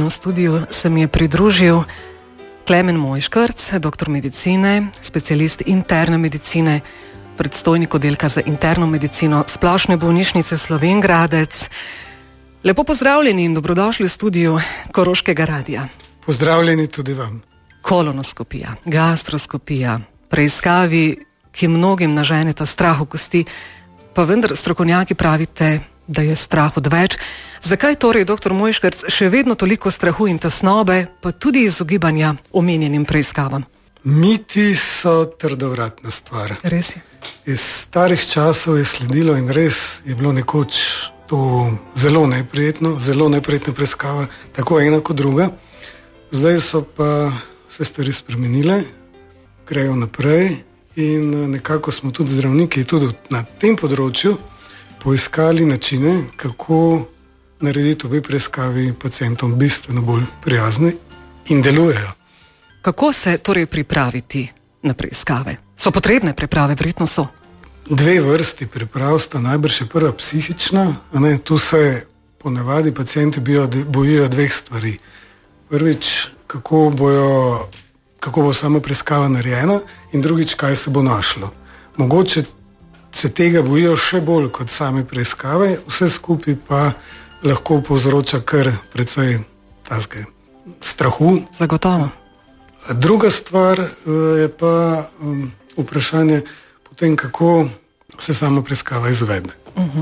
V studiu se mi je pridružil Klemen Mojškrc, doktor medicine, specialist interne medicine, predstojnik oddelka za interno medicino Splošne bolnišnice Slovenj Gradec. Lepo pozdravljeni in dobrodošli v studiu Koroškega radia. Pozdravljeni tudi vam. Kolonoskopija, gastroskopija, preiskavi, ki mnogim naženeta strah v kosti, pa vendar strokovnjaki pravite, da je strah odveč. Zakaj torej, doktor Mojškrc, še vedno toliko strahu in tesnobe, pa tudi izogibanja omenjenim preiskavam? Miti so trdovratna stvar. Res je. Iz starih časov je sledilo in res je bilo nekoč to zelo neprijetna preiskava, tako ena kot druga. Zdaj so pa se stvari spremenile, grejo naprej in nekako smo tudi zdravniki tudi na tem področju poiskali načine, kako narediti obe preiskavi pacientom bistveno bolj prijazni in delujejo. Kako se torej pripraviti na preiskave? So potrebne priprave? Verjetno so. Dve vrsti priprav sta, najbrž je prva psihična. Tu se ponavadi pacienti bojijo dveh stvari. Prvič, kako bo sama preiskava narejena, in drugič, kaj se bo našlo. Mogoče se tega bojijo še bolj kot same preiskave, vse skupaj pa lahko povzroča kar precej strahu. Zagotovo. Druga stvar je pa vprašanje potem, kako se sama preiskava izvede.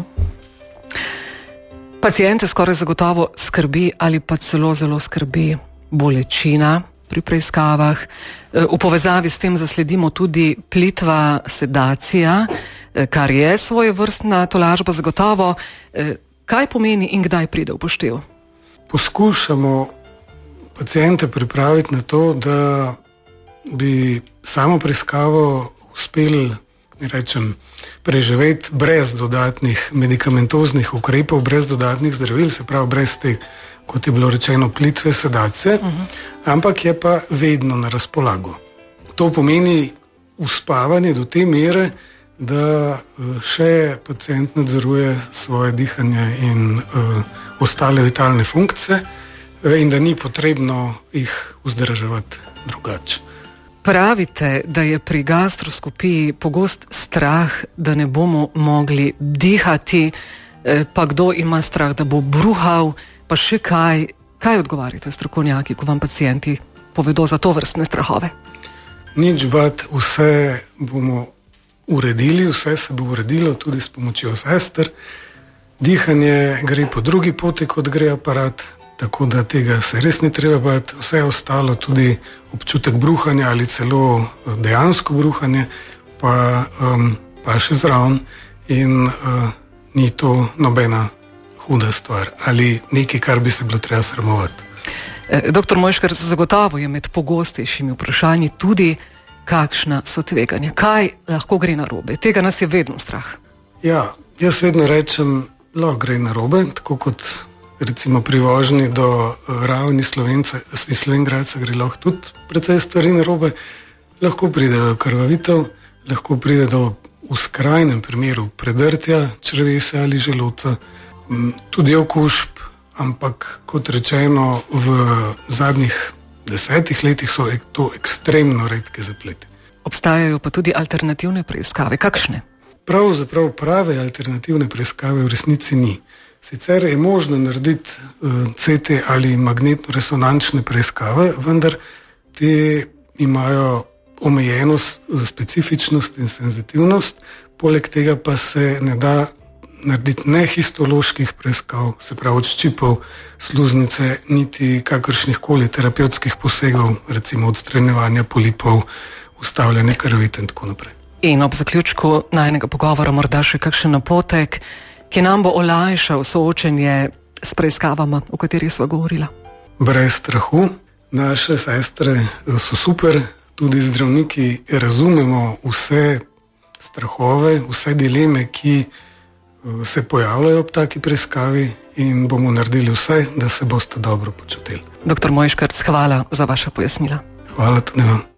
Paciente skoraj zagotovo skrbi ali pa celo zelo skrbi bolečina pri preiskavah. V povezavi s tem zasledimo tudi plitva sedacija, kar je svojevrstna tolažba zagotovo. Kaj pomeni in kdaj pride v poštev? Poskušamo paciente pripraviti na to, da bi samo preiskavo uspeli, preživeti brez dodatnih medikamentoznih ukrepov, brez dodatnih zdravil, se pravi brez te, kot je bilo rečeno, plitve sedacije, ampak je pa vedno na razpolago. To pomeni uspavanje do te mere, da še pacient nadzoruje svoje dihanje in ostale vitalne funkcije in da ni potrebno jih vzdrževati drugače. Pravite, da je pri gastroskopiji pogost strah, da ne bomo mogli dihati, pa kdo ima strah, da bo bruhal, pa še kaj. Kaj odgovarjate strokovnjaki, ko vam pacienti povedo za to vrstne strahove? Nič bat, vse bomo uredili, vse se bo uredilo tudi s pomočjo sester. Dihanje gre po drugi poti, kot gre aparat, tako da tega se res ne treba bati. Vse ostalo, tudi občutek bruhanja ali celo dejansko bruhanje, pa še zraven in ni to nobena huda stvar ali nekaj, kar bi se bilo treba sramovati. Doktor Mojškrc, zagotovo je med pogostejšimi vprašanji tudi, kakšna so tveganja. Kaj lahko gre narobe? Tega nas je vedno strah. Ja, jaz vedno rečem, lahko gre narobe, tako kot recimo pri vožnji do ravni Slovenj Gradca gre lahko tudi precej stvari narobe. Lahko pride do krvavitev, lahko pride do, v skrajnem primeru, predrtja črevesja ali želodca, tudi okužb, ampak kot rečeno, v zadnjih 10 letih so to ekstremno redke zapleti. Obstajajo pa tudi alternativne preiskave. Kakšne? Pravzaprav prave alternativne preiskave v resnici ni. Sicer je možno narediti CT ali magnetno-resonančne preiskave, vendar te imajo omejeno specifičnost in senzitivnost, poleg tega pa se ne da narediti ne histoloških preiskav, se pravi od ščipov, sluznice, niti kakršnih koli terapevtskih posegov, recimo odstranjevanja polipov, ustavljanja krvavitev in tako naprej. In ob zaključku najinega pogovora morda še kakšen napotek, ki nam bo olajšal soočenje s preiskavama, o katerih sva govorila. Brez strahu. Naše sestre so super, tudi zdravniki razumemo vse strahove, vse dileme, ki se pojavljajo ob taki preiskavi in bomo naredili vse, da se boste dobro počutili. Doktor Mojškrc, hvala za vaša pojasnila. Hvala tudi vam.